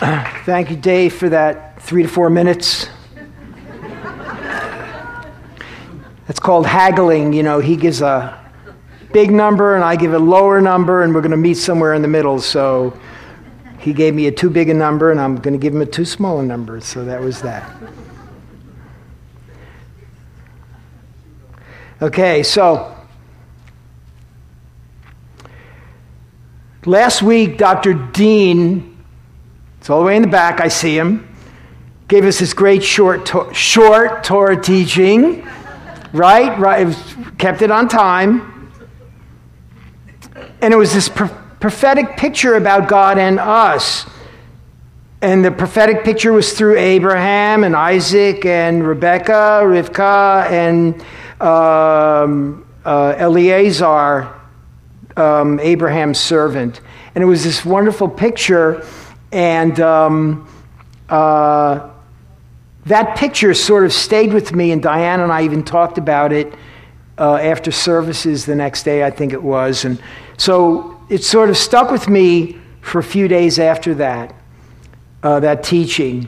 Thank you, Dave, for that 3 to 4 minutes. It's called haggling. You know, he gives a big number and I give a lower number, and we're going to meet somewhere in the middle. So he gave me a too big a number, and I'm going to give him a too small a number. So that was that. Okay, so last week, Dr. Dean, it's all the way in the back, I see him, gave us this great short Torah teaching, right? Kept it on time. And it was this prophetic picture about God and us. And the prophetic picture was through Abraham and Isaac and Rebekah, Rivkah, and Eleazar, Abraham's servant. And it was this wonderful picture, and that picture sort of stayed with me, and Diane and I even talked about it after services the next day, I think it was. And so it sort of stuck with me for a few days after that, that teaching.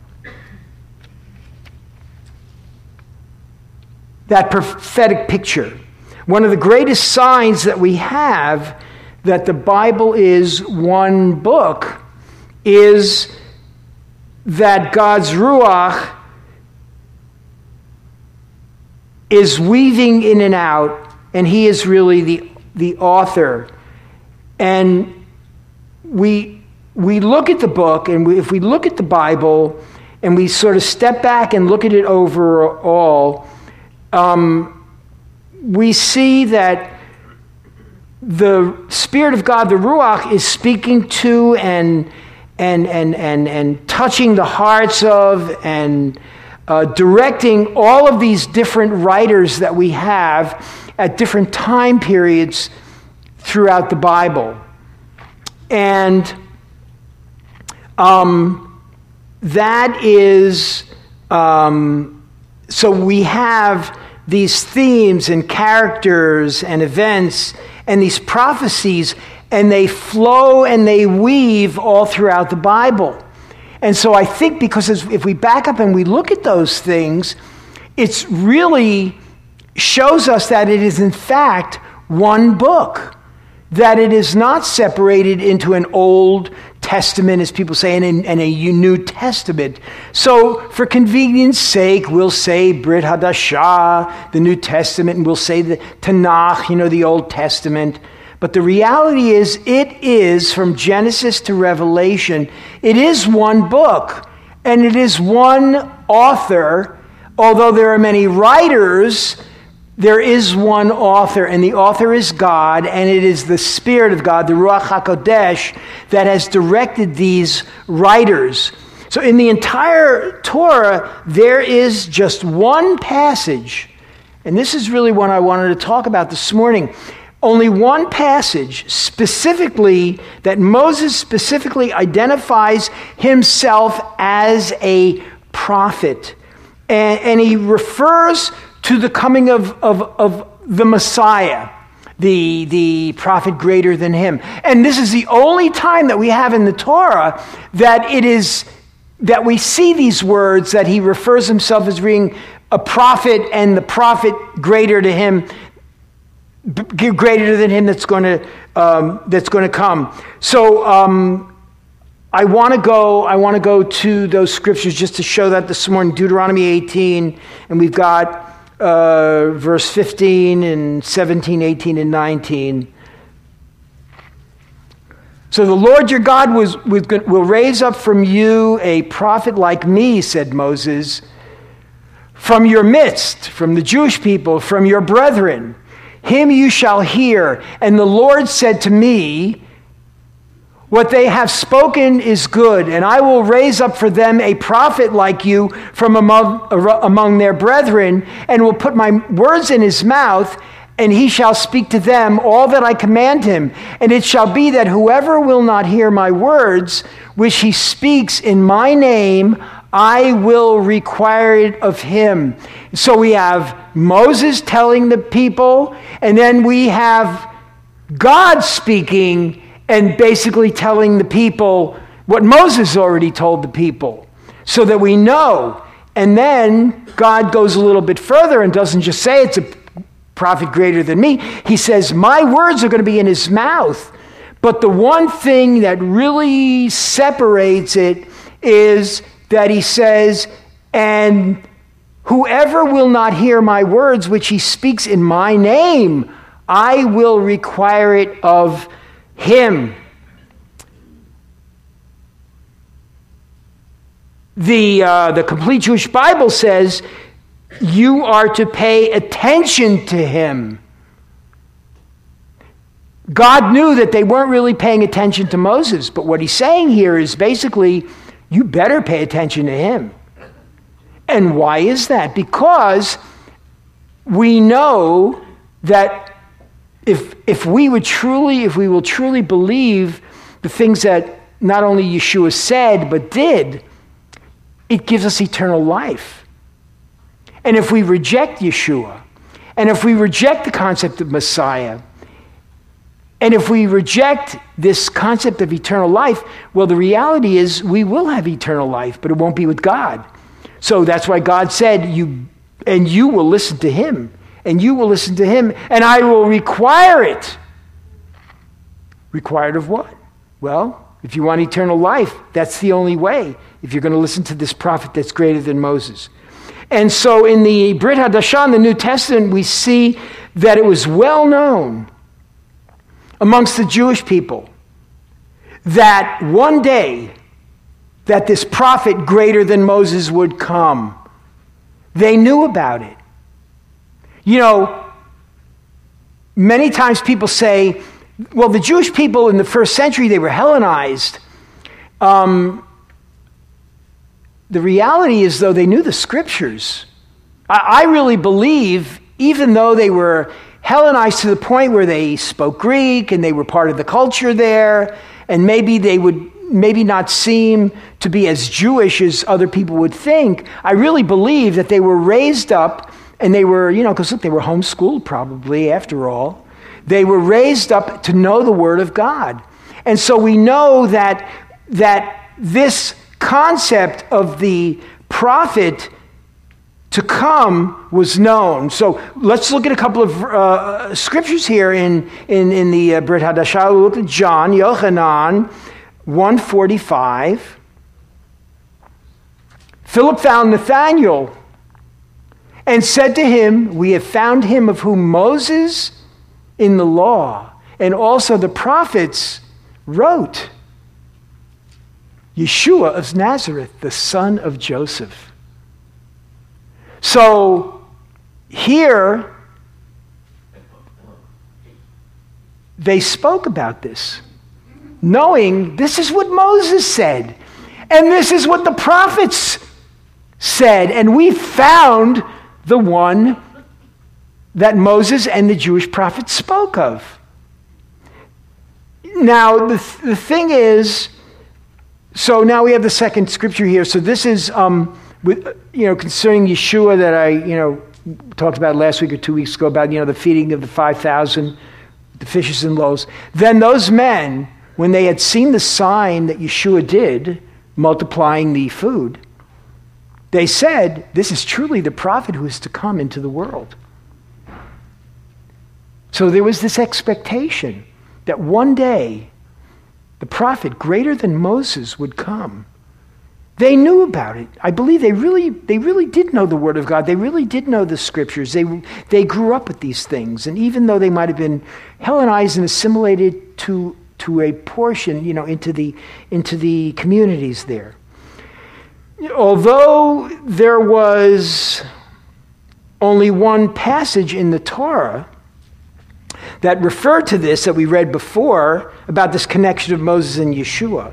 That prophetic picture. One of the greatest signs that we have that the Bible is one book is that God's Ruach is weaving in and out, and He is really the author. And we look at the book, and if we look at the Bible, and we sort of step back and look at it overall, we see that the Spirit of God, the Ruach, is speaking to and touching the hearts of and directing all of these different writers that we have at different time periods throughout the Bible. And that is... So we have these themes and characters and events and these prophecies, and they flow and they weave all throughout the Bible. And so I think because if we back up and we look at those things, it really shows us that it is in fact one book, that it is not separated into an Old Testament, as people say, and a New Testament. So for convenience sake, we'll say Brit Hadashah, the New Testament, and we'll say the Tanakh, the Old Testament. But the reality is, it is, from Genesis to Revelation, it is one book, and it is one author. Although there are many writers, there is one author, and the author is God, and it is the Spirit of God, the Ruach HaKodesh, that has directed these writers. So in the entire Torah, there is just one passage, and this is really what I wanted to talk about this morning. Only one passage specifically that Moses specifically identifies himself as a prophet. And he refers to the coming of the Messiah, the prophet greater than him. And this is the only time that we have in the Torah that we see these words, that he refers himself as being a prophet, and the prophet greater than him that's going to come. So I want to go to those scriptures just to show that this morning. Deuteronomy 18, and we've got verse 15 and 17, 18, and 19. So the Lord your God will raise up from you a prophet like me, said Moses, from your midst, from the Jewish people, from your brethren. Him you shall hear. And the Lord said to me, what they have spoken is good, and I will raise up for them a prophet like you from among their brethren, and will put my words in his mouth, and he shall speak to them all that I command him. And it shall be that whoever will not hear my words, which he speaks in my name, I will require it of him. So we have Moses telling the people, and then we have God speaking and basically telling the people what Moses already told the people, so that we know. And then God goes a little bit further and doesn't just say it's a prophet greater than me. He says, my words are going to be in his mouth. But the one thing that really separates it is that he says, and whoever will not hear my words, which he speaks in my name, I will require it of him. The Complete Jewish Bible says you are to pay attention to him. God knew that they weren't really paying attention to Moses, but what he's saying here is basically, you better pay attention to him. And why is that? Because we know that if we will truly believe the things that not only Yeshua said but did, it gives us eternal life. And if we reject Yeshua, and if we reject the concept of Messiah, and if we reject this concept of eternal life, well, the reality is we will have eternal life, but it won't be with God. So that's why God said, you will listen to him, and you will listen to him, and I will require it. Required of what? Well, if you want eternal life, that's the only way, if you're going to listen to this prophet that's greater than Moses. And so in the Brit Hadashah, in the New Testament, we see that it was well known amongst the Jewish people that one day that this prophet greater than Moses would come. They knew about it. You know, many times people say, well, the Jewish people in the first century, they were Hellenized. The reality is, though, they knew the scriptures. I really believe, even though they were Hellenized to the point where they spoke Greek and they were part of the culture there, and maybe they would not seem to be as Jewish as other people would think, I really believe that they were raised up, and they were, because look, they were homeschooled probably, after all. They were raised up to know the Word of God. And so we know that this concept of the prophet to come was known. So let's look at a couple of scriptures here in the Brit Hadashah. We'll look at John, Yochanan 1:45. Philip found Nathanael and said to him, we have found him of whom Moses in the law and also the prophets wrote, Yeshua of Nazareth, the son of Joseph. So here, they spoke about this, knowing this is what Moses said, and this is what the prophets said, and we found the one that Moses and the Jewish prophets spoke of. Now, the thing is, so now we have the second scripture here. So this is, concerning Yeshua that I, talked about last week or 2 weeks ago about, the feeding of the 5,000, the fishes and loaves. Then those men, when they had seen the sign that Yeshua did, multiplying the food, they said, this is truly the prophet who is to come into the world. So there was this expectation that one day the prophet greater than Moses would come. They knew about it. I believe they really did know the Word of God. They really did know the Scriptures. They grew up with these things. And even though they might have been Hellenized and assimilated to a portion, into the communities there. Although there was only one passage in the Torah that referred to this that we read before about this connection of Moses and Yeshua.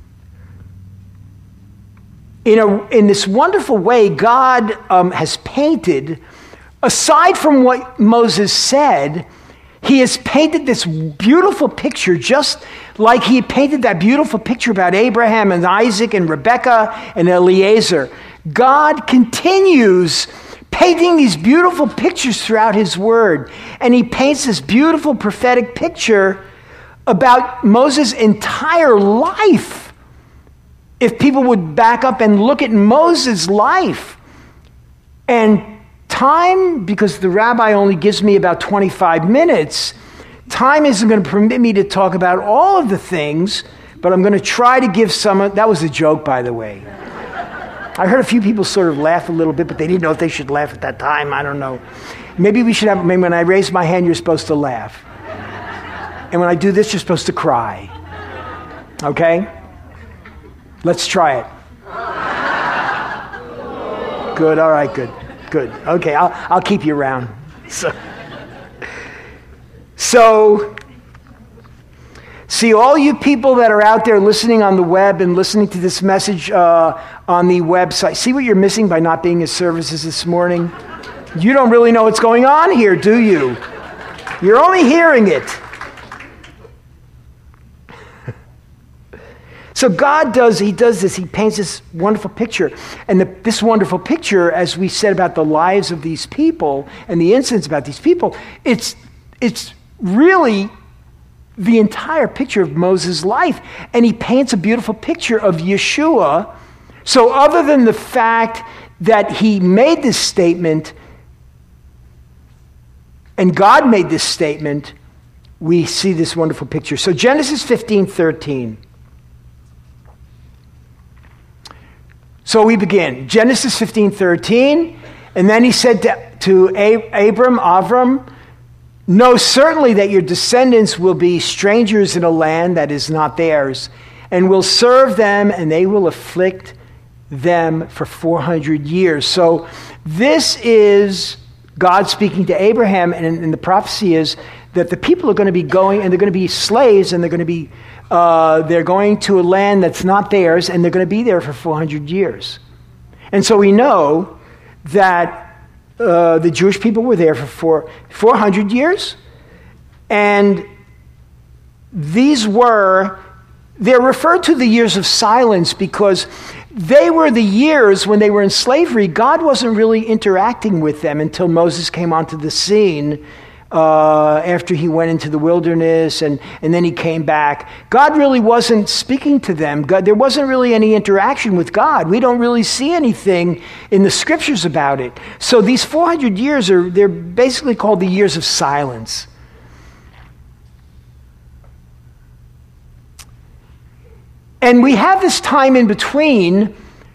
In this wonderful way, God has painted, aside from what Moses said, he has painted this beautiful picture, just like he painted that beautiful picture about Abraham and Isaac and Rebekah and Eliezer. God continues painting these beautiful pictures throughout his word. And he paints this beautiful prophetic picture about Moses' entire life if people would back up and look at Moses' life. And time, because the rabbi only gives me about 25 minutes, time isn't going to permit me to talk about all of the things, but I'm going to try to give some. That was a joke, by the way. I heard a few people sort of laugh a little bit, but they didn't know if they should laugh at that time. I don't know. Maybe when I raise my hand, you're supposed to laugh. And when I do this, you're supposed to cry. Okay? Let's try it. Good, all right, good. Okay, I'll keep you around. So, see, all you people that are out there listening on the web and listening to this message on the website, see what you're missing by not being at services this morning? You don't really know what's going on here, do you? You're only hearing it. So God does this. He paints this wonderful picture. And this wonderful picture, as we said about the lives of these people and the incidents about these people, it's really the entire picture of Moses' life. And he paints a beautiful picture of Yeshua. So other than the fact that he made this statement, and God made this statement, we see this wonderful picture. So Genesis 15:13. So we begin. Genesis 15:13. And then he said to Avram, know certainly that your descendants will be strangers in a land that is not theirs, and will serve them, and they will afflict them for 400 years. So this is God speaking to Abraham, and the prophecy is that the people are going to be going, and they're going to be slaves, and they're going to a land that's not theirs, and they're going to be there for 400 years. And so we know that the Jewish people were there for 400 years, and they're referred to the years of silence because they were the years when they were in slavery. God wasn't really interacting with them until Moses came onto the scene after he went into the wilderness and then he came back. God really wasn't speaking to them. There wasn't really any interaction with God. We don't really see anything in the scriptures about it. So these 400 years they're basically called the years of silence. And we have this time in between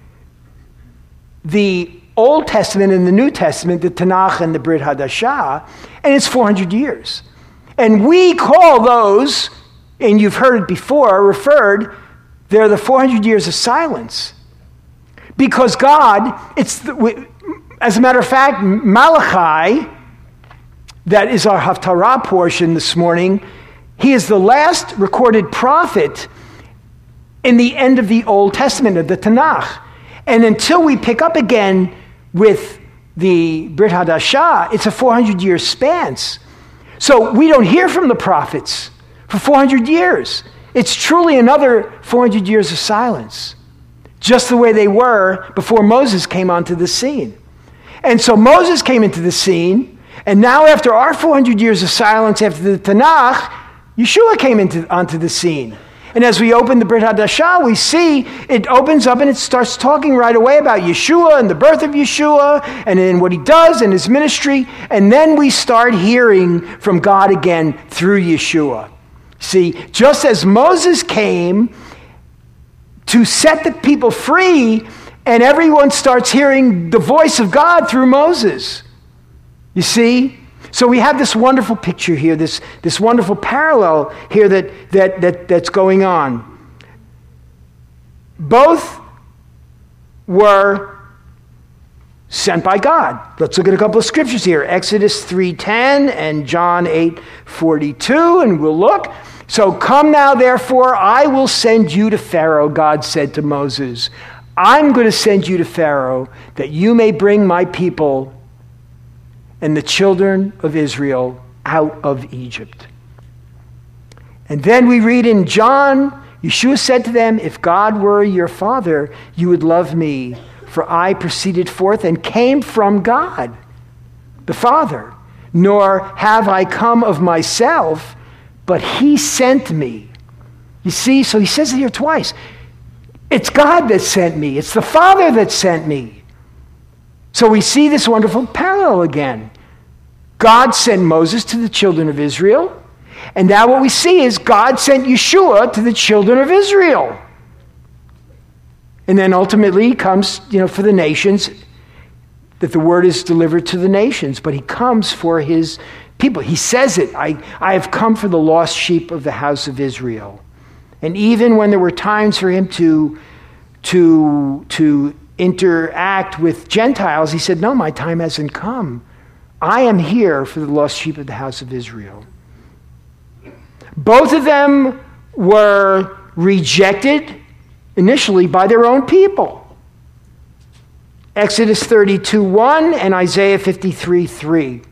the Old Testament and the New Testament, the Tanakh and the Brit Hadashah, and it's 400 years. And we call those, and you've heard it before, they're the 400 years of silence. Because God, as a matter of fact, Malachi, that is our Haftarah portion this morning, he is the last recorded prophet in the end of the Old Testament, of the Tanakh. And until we pick up again with the Brit Hadashah, it's a 400-year span. So we don't hear from the prophets for 400 years. It's truly another 400 years of silence, just the way they were before Moses came onto the scene. And so Moses came into the scene, and now after our 400 years of silence after the Tanakh, Yeshua came onto the scene. And as we open the Brit Hadashah, we see it opens up and it starts talking right away about Yeshua and the birth of Yeshua and in what he does and his ministry. And then we start hearing from God again through Yeshua. See, just as Moses came to set the people free, and everyone starts hearing the voice of God through Moses. You see? So we have this wonderful picture here, this wonderful parallel here that's going on. Both were sent by God. Let's look at a couple of scriptures here. Exodus 3:10 and John 8:42, and we'll look. So come now, therefore, I will send you to Pharaoh, God said to Moses. I'm going to send you to Pharaoh that you may bring my people and the children of Israel out of Egypt. And then we read in John, Yeshua said to them, if God were your father, you would love me, for I proceeded forth and came from God, the Father. Nor have I come of myself, but he sent me. You see, so he says it here twice. It's God that sent me. It's the Father that sent me. So we see this wonderful parallel again. God sent Moses to the children of Israel. And now what we see is God sent Yeshua to the children of Israel. And then ultimately he comes, for the nations, that the word is delivered to the nations. But he comes for his people. He says it, I have come for the lost sheep of the house of Israel. And even when there were times for him to interact with Gentiles, he said, no, my time hasn't come. I am here for the lost sheep of the house of Israel. Both of them were rejected initially by their own people. Exodus 32:1 and Isaiah 53:3.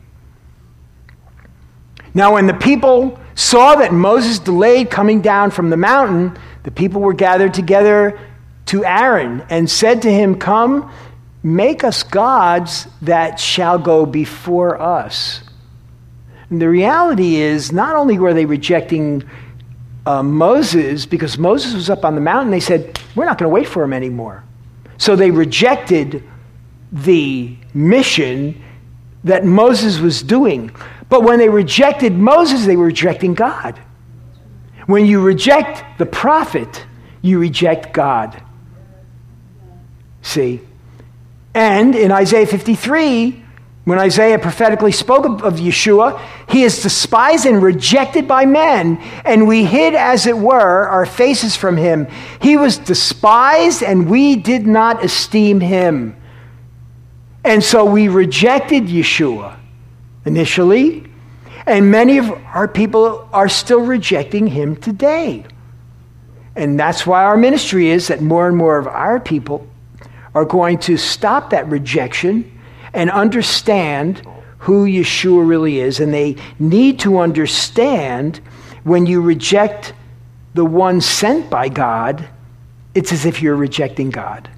Now when the people saw that Moses delayed coming down from the mountain, the people were gathered together to Aaron and said to him, come, make us gods that shall go before us. And the reality is, not only were they rejecting Moses, because Moses was up on the mountain, they said, we're not going to wait for him anymore. So they rejected the mission that Moses was doing. But when they rejected Moses, they were rejecting God. When you reject the prophet, you reject God. See? And in Isaiah 53, when Isaiah prophetically spoke of Yeshua, he is despised and rejected by men, and we hid, as it were, our faces from him. He was despised, and we did not esteem him. And so we rejected Yeshua initially, and many of our people are still rejecting him today. And that's why our ministry is that more and more of our people are going to stop that rejection and understand who Yeshua really is. And they need to understand when you reject the one sent by God, it's as if you're rejecting God.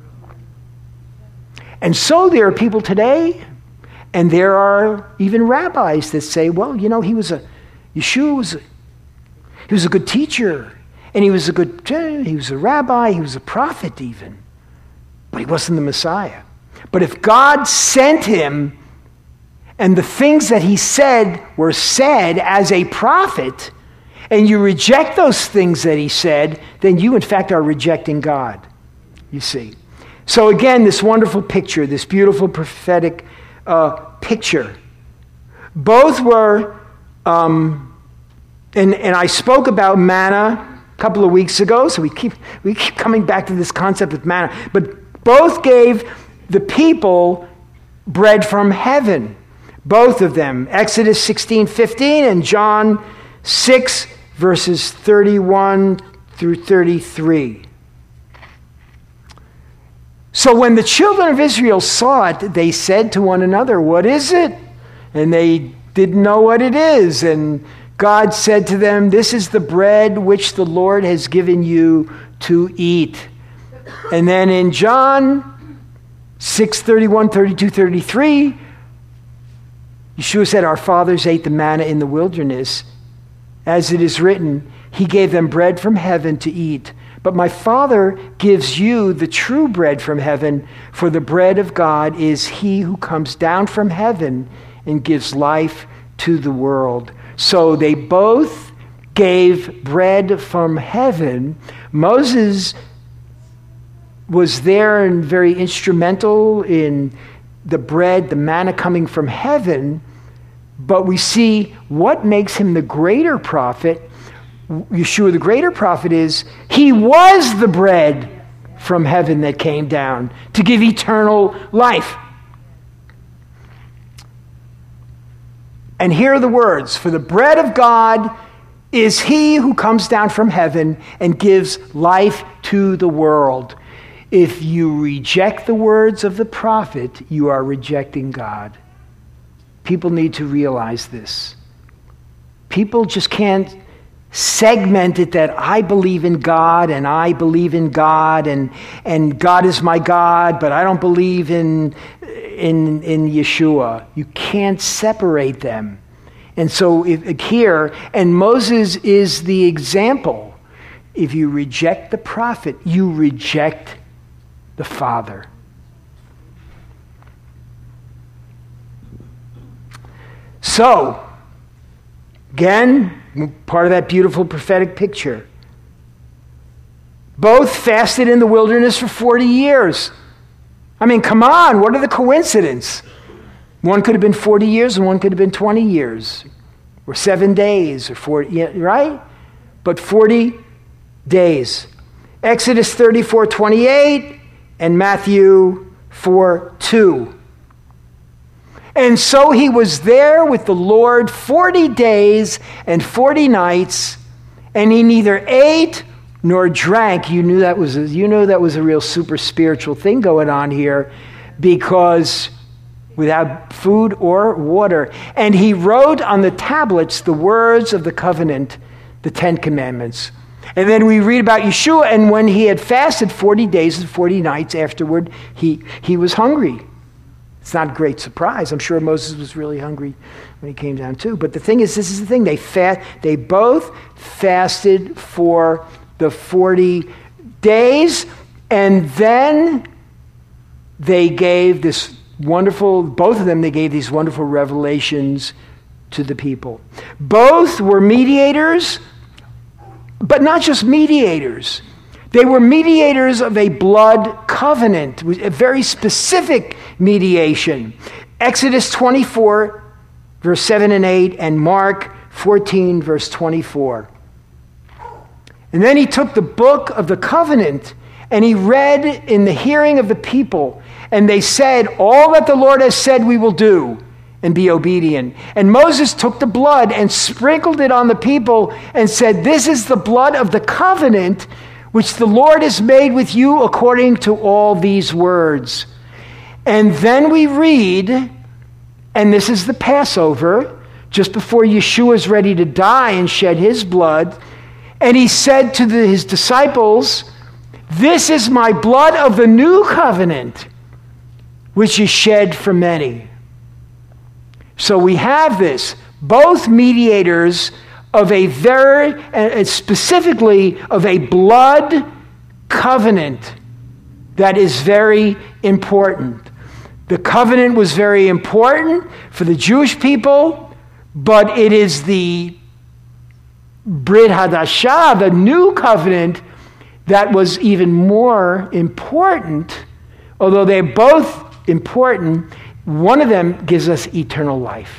And so there are people today, and there are even rabbis that say, well, Yeshua was a good teacher, and he was a rabbi, he was a prophet even, but he wasn't the Messiah. But if God sent him, and the things that he said were said as a prophet, and you reject those things that he said, then you in fact are rejecting God, you see. So again, this wonderful picture, this beautiful prophetic picture. Both were, and I spoke about manna a couple of weeks ago, so we keep coming back to this concept of manna. But both gave the people bread from heaven. Both of them. Exodus 16:15 and John 6, verses 31 through 33. So when the children of Israel saw it, they said to one another, what is it? And they didn't know what it is. And God said to them, this is the bread which the Lord has given you to eat. And then in John 6, 31, 32, 33, Yeshua said, our fathers ate the manna in the wilderness. As it is written, he gave them bread from heaven to eat. But my Father gives you the true bread from heaven, for the bread of God is he who comes down from heaven and gives life to the world. So they both gave bread from heaven. Moses was there and very instrumental in the bread, the manna coming from heaven. But we see what makes him the greater prophet. Yeshua, the greater prophet, is he was the bread from heaven that came down to give eternal life. And here are the words, for the bread of God is he who comes down from heaven and gives life to the world. If you reject the words of the prophet, you are rejecting God. People need to realize this. People just can't segment it that I believe in God and I believe in God and God is my God, but I don't believe in Yeshua. You can't separate them. And so here, and Moses is the example. if you reject the prophet, you reject the Father. So, again, part of that beautiful prophetic picture. Both fasted in the wilderness for 40 years. I mean, come on, what are the coincidences? One could have been 40 years and one could have been 20 years, or 7 days, or 40, right? But 40 days. Exodus 34:28 and Matthew 4:2. And so he was there with the Lord 40 days and 40 nights, and he neither ate nor drank. You know that was a real super spiritual thing going on here, because without food or water. And he wrote on the tablets the words of the covenant, the 10 Commandments. And then we read about Yeshua, and when he had fasted 40 days and 40 nights afterward, he was hungry. It's not a great surprise. I'm sure Moses was really hungry when he came down too. But the thing is, this is the thing. They both fasted for the 40 days, and then they gave these wonderful revelations to the people. Both were mediators, but not just mediators. They were mediators of a blood covenant, a very specific mediation. Exodus 24, verse 7 and 8, and Mark 14, verse 24. And then he took the book of the covenant, and he read in the hearing of the people, and they said, all that the Lord has said we will do, and be obedient. And Moses took the blood and sprinkled it on the people and said, this is the blood of the covenant which the Lord has made with you according to all these words. And then we read, and this is the Passover, just before Yeshua is ready to die and shed his blood. And he said to his disciples, this is my blood of the new covenant, which is shed for many. So we have this, both mediators of a specifically of a blood covenant that is very important. The covenant was very important for the Jewish people, but it is the Brit Hadashah, the new covenant, that was even more important. Although they're both important, one of them gives us eternal life.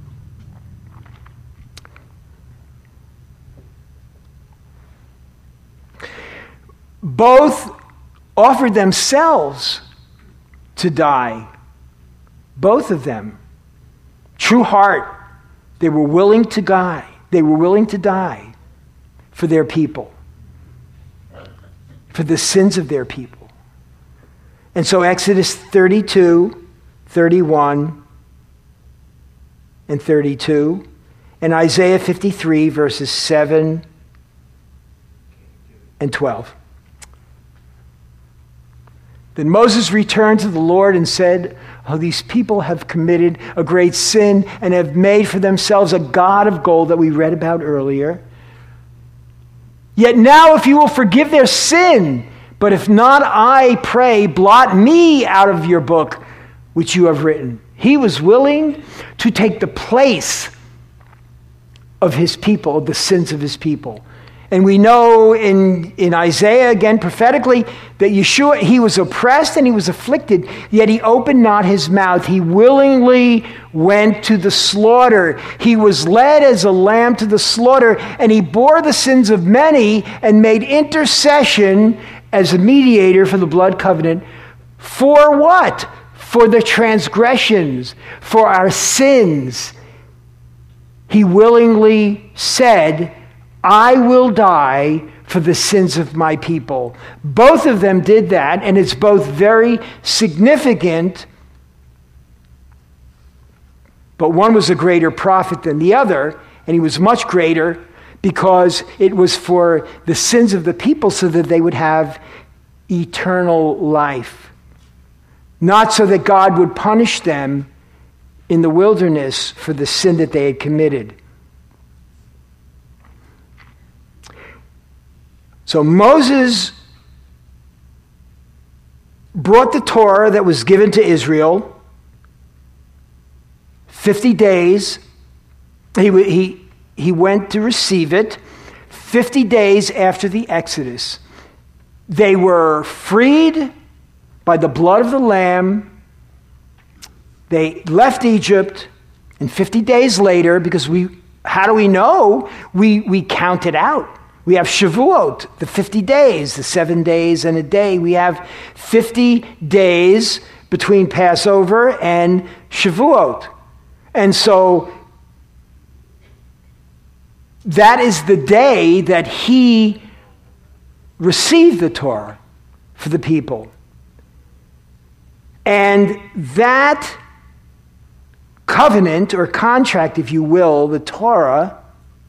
Both offered themselves to die. Both of them. True heart. They were willing to die. They were willing to die for their people, for the sins of their people. And so Exodus 32, 31, and 32, and Isaiah 53, verses 7 and 12. Then Moses returned to the Lord and said, oh, these people have committed a great sin and have made for themselves a god of gold that we read about earlier. Yet now if you will forgive their sin, but if not, I pray, blot me out of your book which you have written. He was willing to take the place of his people, of the sins of his people. And we know in Isaiah, again prophetically, that Yeshua, he was oppressed and he was afflicted, yet he opened not his mouth. He willingly went to the slaughter. He was led as a lamb to the slaughter, and he bore the sins of many and made intercession as a mediator for the blood covenant. For what? For the transgressions, for our sins. He willingly said, I will die for the sins of my people. Both of them did that, and it's both very significant, but one was a greater prophet than the other, and he was much greater because it was for the sins of the people so that they would have eternal life. Not so that God would punish them in the wilderness for the sin that they had committed. So Moses brought the Torah that was given to Israel. 50 days, he went to receive it. 50 days after the Exodus, they were freed by the blood of the Lamb. They left Egypt, and 50 days later, because how do we know? We count it out. We have Shavuot, the 50 days, the 7 days and a day. We have 50 days between Passover and Shavuot. And so that is the day that he received the Torah for the people. And that covenant or contract, if you will, the Torah,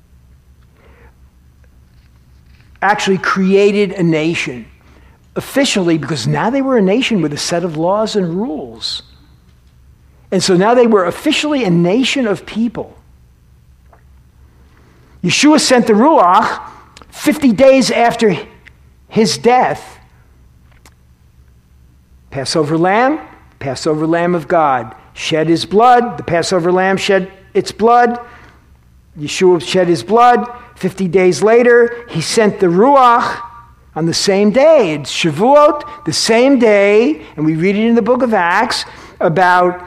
actually created a nation officially, because now they were a nation with a set of laws and rules. And so now they were officially a nation of people. Yeshua sent the Ruach 50 days after his death. Passover lamb of God, shed his blood. The Passover lamb shed its blood. Yeshua shed his blood. 50 days later, he sent the Ruach on the same day. It's Shavuot, the same day, and we read it in the book of Acts about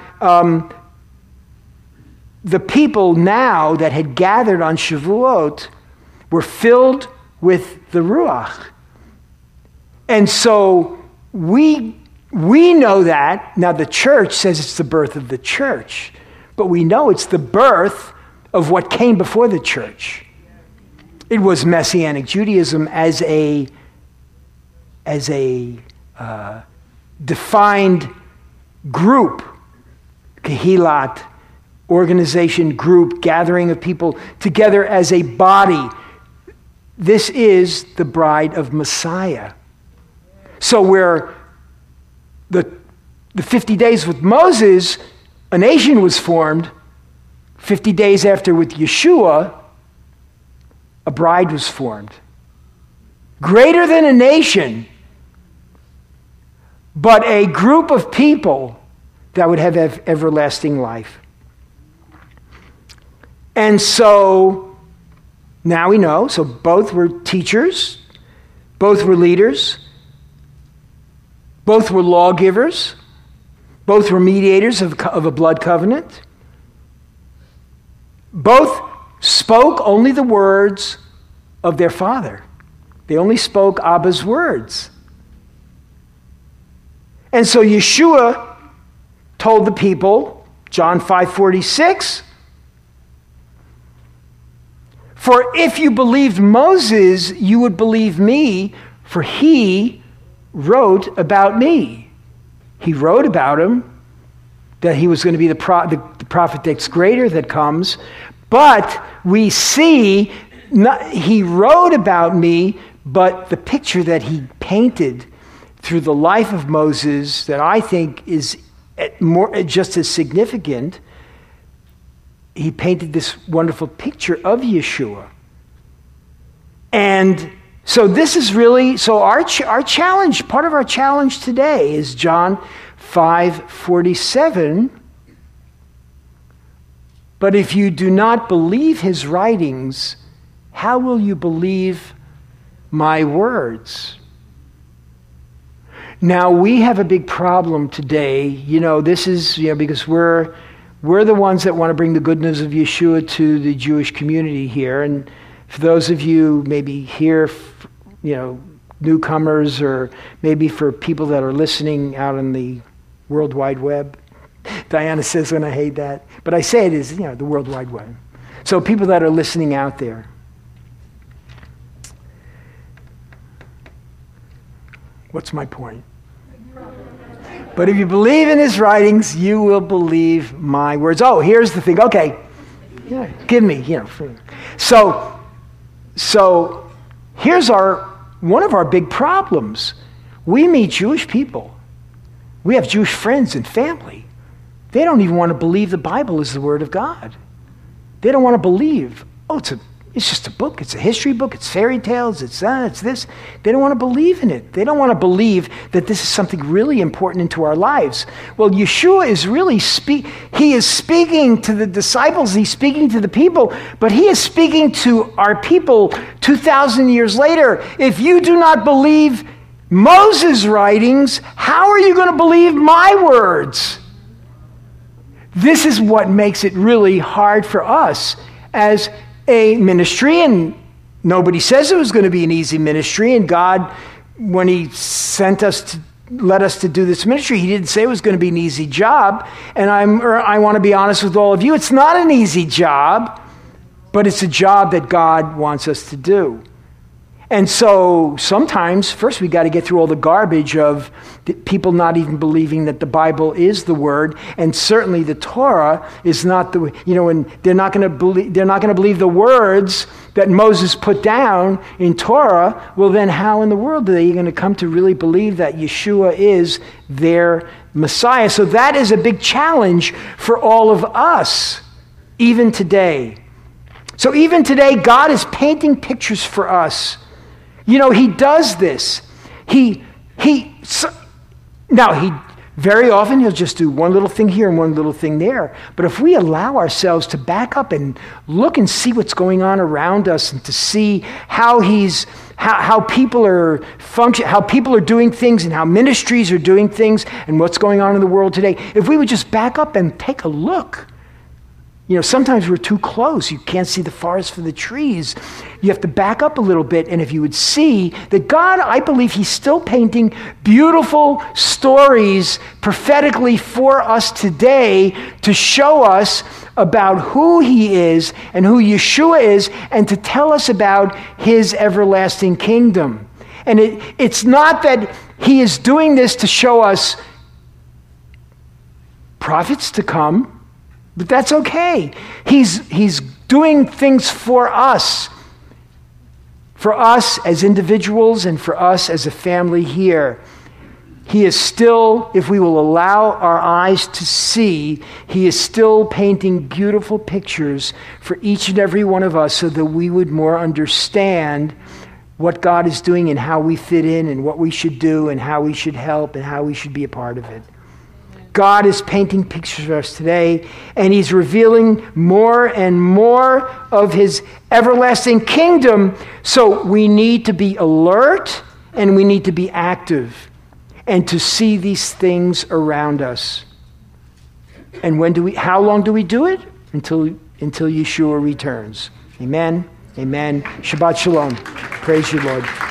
the people now that had gathered on Shavuot were filled with the Ruach. And so we know that. Now the church says it's the birth of the church, but we know it's the birth of what came before the church. It was Messianic Judaism as a defined group, Kehilat, organization, group, gathering of people together as a body. This is the bride of Messiah. So where the 50 days with Moses, a nation was formed. 50 days after with Yeshua, a bride was formed. Greater than a nation, but a group of people that would have everlasting life. And so now we know, so both were teachers, both were leaders, both were lawgivers, both were mediators of a blood covenant. Both spoke only the words of their father. They only spoke Abba's words. And so Yeshua told the people, John 5:46, "For if you believed Moses, you would believe me, for he wrote about me." He wrote about him, that he was going to be the prophet that's greater that comes. But we see, he wrote about me, but the picture that he painted through the life of Moses that I think is just as significant, he painted this wonderful picture of Yeshua. And so this is really, so our challenge, part of our challenge today is John 5:47. "But if you do not believe his writings, how will you believe my words?" Now, we have a big problem today. This is, because we're the ones that want to bring the good news of Yeshua to the Jewish community here. And for those of you maybe here, newcomers, or maybe for people that are listening out on the World Wide Web. Diana says when I hate that, but I say it is, the World Wide Web. So people that are listening out there. What's my point? "But if you believe in his writings, you will believe my words." Oh, here's the thing. Okay. Yeah, give me, So here's one of our big problems. We meet Jewish people. We have Jewish friends and family. They don't even want to believe the Bible is the Word of God. They don't want to believe, It's just a book. It's a history book. It's fairy tales. It's this. They don't want to believe in it. They don't want to believe that this is something really important into our lives. Well, Yeshua is really he is speaking to the disciples. He's speaking to the people, but he is speaking to our people 2,000 years later. If you do not believe Moses' writings, how are you going to believe my words? This is what makes it really hard for us as a ministry, and nobody says it was going to be an easy ministry. And God, when he led us to do this ministry, he didn't say it was going to be an easy job. And I want to be honest with all of you, it's not an easy job, but it's a job that God wants us to do. And so sometimes, first we got to get through all the garbage of people not even believing that the Bible is the Word, and certainly the Torah is not the, and they're not going to believe the words that Moses put down in Torah. Well, then how in the world are they going to come to really believe that Yeshua is their Messiah? So that is a big challenge for all of us, even today. So even today, God is painting pictures for us. He does this. He very often he'll just do one little thing here and one little thing there. But if we allow ourselves to back up and look and see what's going on around us, and to see how people are how people are doing things, and how ministries are doing things, and what's going on in the world today, if we would just back up and take a look. Sometimes we're too close. You can't see the forest for the trees. You have to back up a little bit. And if you would see that God, I believe he's still painting beautiful stories prophetically for us today to show us about who he is and who Yeshua is, and to tell us about his everlasting kingdom. And it's not that he is doing this to show us prophets to come, but that's okay. He's doing things for us as individuals and for us as a family here. He is still, if we will allow our eyes to see, he is still painting beautiful pictures for each and every one of us, so that we would more understand what God is doing and how we fit in and what we should do and how we should help and how we should be a part of it. God is painting pictures for us today, and he's revealing more and more of his everlasting kingdom. So we need to be alert, and we need to be active, and to see these things around us. And how long do we do it? Until Yeshua returns. Amen. Amen. Shabbat shalom. Praise you, Lord.